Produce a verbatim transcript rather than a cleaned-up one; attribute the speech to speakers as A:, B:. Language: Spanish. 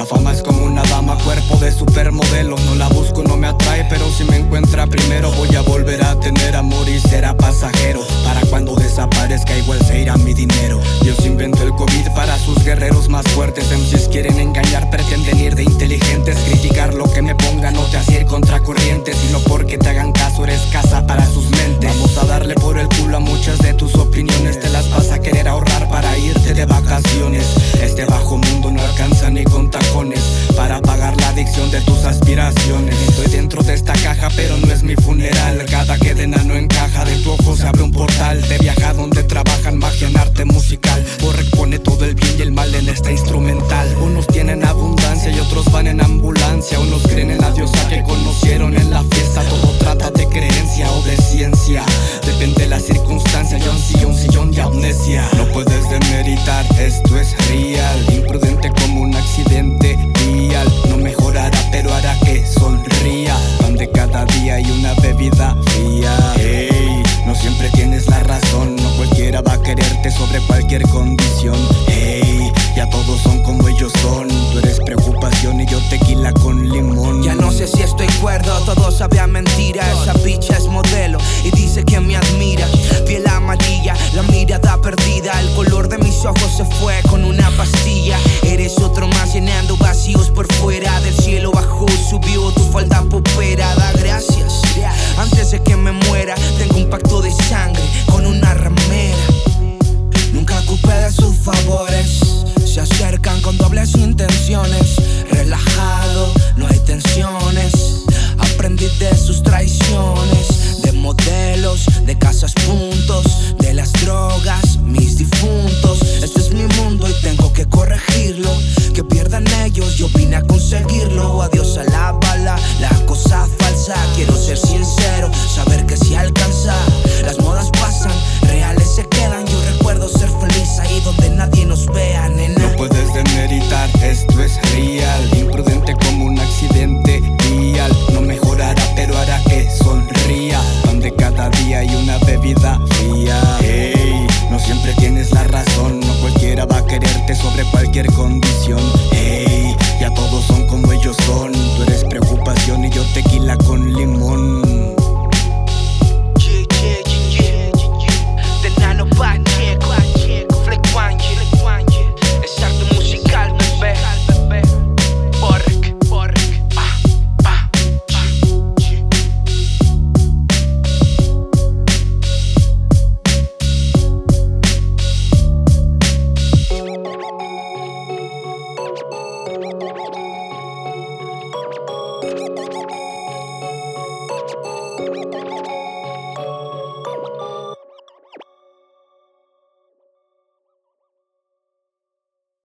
A: La fama es como una dama, cuerpo de supermodelo. No la busco, no me atrae, pero si me encuentra primero voy a volver a tener amor y será pasajero. Para cuando desaparezca igual se irá mi dinero. Dios inventó el COVID para sus guerreros más fuertes. M Cs quieren engañar, pretenden ir de inteligentes. Criticar lo que me ponga no te hace ir contracorriente, sino porque te hagan caso eres casa para sus mentes. Vamos a darle por el culo a muchas de tus opiniones. Te las vas a querer ahorrar para irte de vacaciones. Este bajo mundo no alcanza ni con tacones para pagar la adicción de tus aspiraciones. Estoy dentro de esta caja pero no es mi funeral. Cada cadena no encaja, de tu ojo se abre un portal de viaja donde trabajan magia en arte musical. Borrek pone todo el bien y el mal en esta instrumental. Unos tienen abundancia y otros van en ambulancia. Unos creen en la diosa que conocieron en la fiesta. Todo trata de creencia o de ciencia, depende de la circunstancia. Yo ansío un sillón de amnesia. No puedes demeritar, esto es real. Imprudente como un accidente vial. No mejorará pero hará que sonría. Pan de cada día y una bebida fría. Hey, no siempre tienes la razón. No cualquiera va a quererte sobre cualquier condición. Hey, ya todos son como ellos son. Tú eres preocupación y yo tequila con limón.
B: Ya no sé si estoy cuerdo, todo sabe a mentira. Esa bicha es modelo y dice que me admira. Piel amarilla, la mirada perdida. El color de mis ojos se fue con una pastilla. Eres otro más llenando vacíos por fuera. Del cielo bajó, subió tu falda popera. Da gracias, antes de que me muera. Tengo un pacto de sangre con una ramera. Nunca ocupé de sus favores. Se acercan con dobles intenciones. Relajado, no hay tensiones. Aprendí de sus traiciones, de modelos, de casas puntos, de las drogas, mis difuntos. Este es mi mundo y tengo que corregirlo. Que pierdan ellos, yo vine a conseguirlo. Adiós a la bala, la cosa falsa. Quiero ser sincero, saber que si alcanza. Las modas pasan, reales se quedan. Yo recuerdo ser feliz ahí donde nadie nos vea, nena.
A: No puedes demeritar, esto es real. Imprudente como un accidente vial. No mejorará pero hará que sonría. Pan de cada día y una bebida fría. Hey, no siempre tienes la razón. No cualquiera va a quererte sobre cualquier condición. Hey, ya todos son como ellos son. Tú eres preocupación y yo tequila con limón.